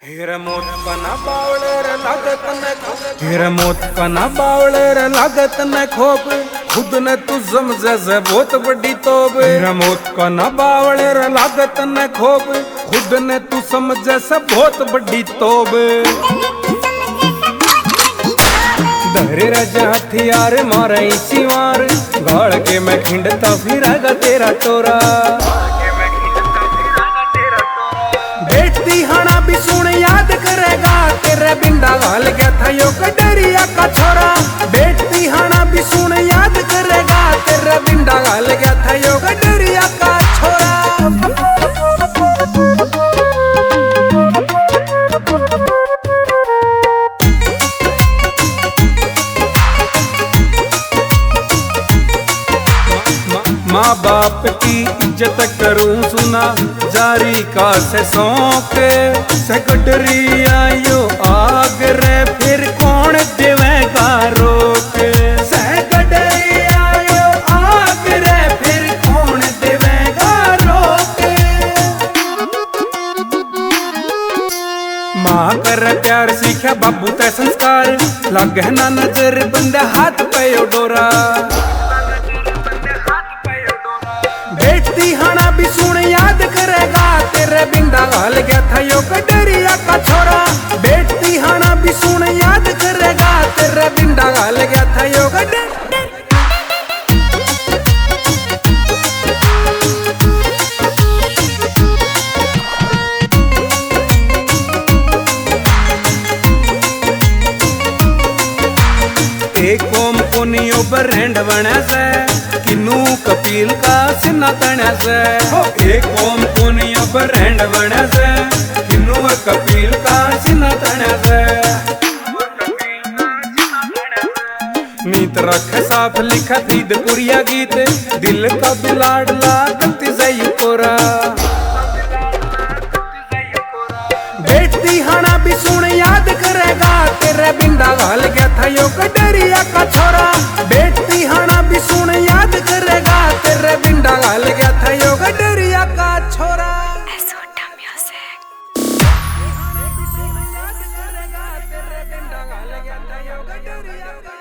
हिरमोत कना बावले रे लागत न हिरमोत कना बावले रे लागत न खोप खुद ने तू समझे से बहुत बड़ी तोब। हिरमोत कना बावले रे लागत न खोप खुद ने तू समझे से बहुत बड़ी तोब। धरे राजा हथियार मारे इसी मार गाड़ के मैं खिंडता फिरागा तेरा टोरा। बेटती हाना भी सुन याद करेगा तेरे बिंदा घाल गया था यो कटरिया का छोरा। बेटती हाना भी सुन याद करेगा तेरे बिंदा घाल गया था यो कटरिया का छोरा। माँ बाप की इज्जत करूं सुना जारी का से सौंक सेक्रेटरी आयो आग रे फिर कौन देवेगा रोक। सेक्रेटरी आयो आग रे फिर कौन देवेगा रोक। माँ कर प्यार सीखा बाबू ते संस्कार लगे ना नजर बंदे हाथ पे डोरा। बेटती हाना भी सुन याद करेगा तेरे बिंदा घाल गया था यो कटरिया का छोरा। बेटती हाना भी सुन याद करेगा तेरे बिंदा घाल गया था यो एक ओम कोनियो बरहंड बना से किन्नू कपिल का सिन्ना तण्या से। एक ओम कोनियो बरहंड बना से किन्नू कपिल का सिन्ना तण्या से। नीत रख साफ लिखा दीदपुरिया गीत दिल का दुलाडला गलती सही कोरा। बेटती हाना भी सुन याद करेगा तेरे बिंदा घाल गया था यो कटरिया का छोरा। बेटती हाना भी सुन याद करेगा तेरे बिंदा घाल गया था यो कटरिया का छोरा। याद करेगा तेरे बिंदा घाल गया था यो कटरिया का